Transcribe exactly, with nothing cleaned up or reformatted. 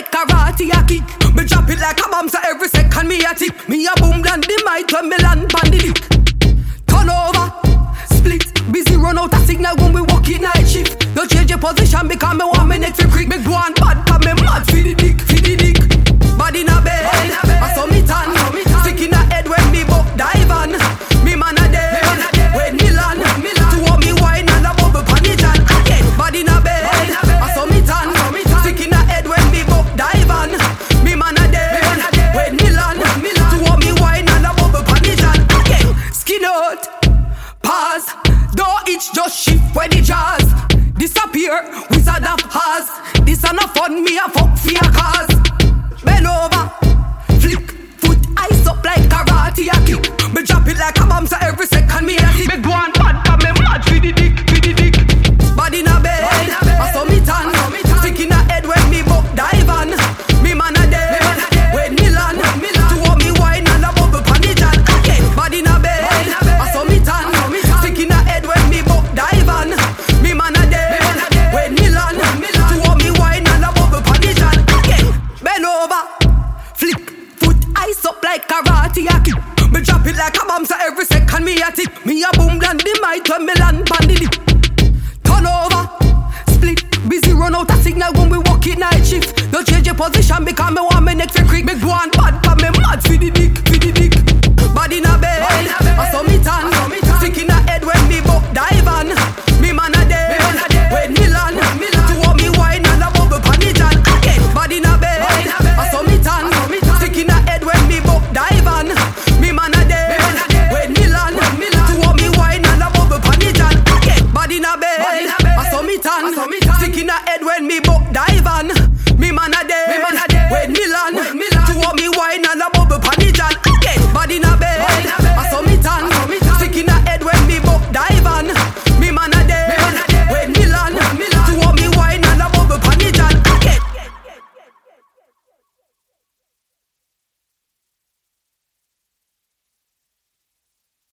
like karate a kick. Me drop it like a bomb so every second me a tick. Me a boom land the mic when me land pan the dick. Turn over, split, busy run out a signal when we walk in night shift. Don't change your position because me want me neck for quick. Me go on bad cause me mad for the dick, for the dick. Body in a bed, I saw me tan, stick in a head when me buck dive on. Me man a dead, when me land, to want me wine and a bubble pan the jan. Again, body in a bed, I saw me tan, stick in a head when me buck dive on. Me man a dead, when me land, to want me wine and a bubble pan the jan. Again, skin out, pause, don't itch, just shift when the jazz disappear, wizard of Oz. This a no fun, me a fuck for a cause. Bend over, flick, foot ice up like karate a kick. Me drop it like a bomb so every second me a hit. Me go on bad but me mad for the dick, for the dick. Body in a bed, I saw me tan, stick in a head when me buck dive on. Me man a dead, when me land, to want me wine and a bubble pan the jan. Again, body in a bed, I saw me tan, stick in a head when me buck dive on. Me man a dead, when me land, to want me wine and a bubble pan the jan. Again, bend over, flip, foot ice up like karate a kick. Me drop it like a bomb so every second me a tick. Me a boom land the mic when me land pan the dick. Turn over, split, busy run out a signal when we walk in night shift. Don't change your position because me want me neck for quick. Me go on bad cause me mad for the dick, for the dick. Body in a bed, I saw me tan,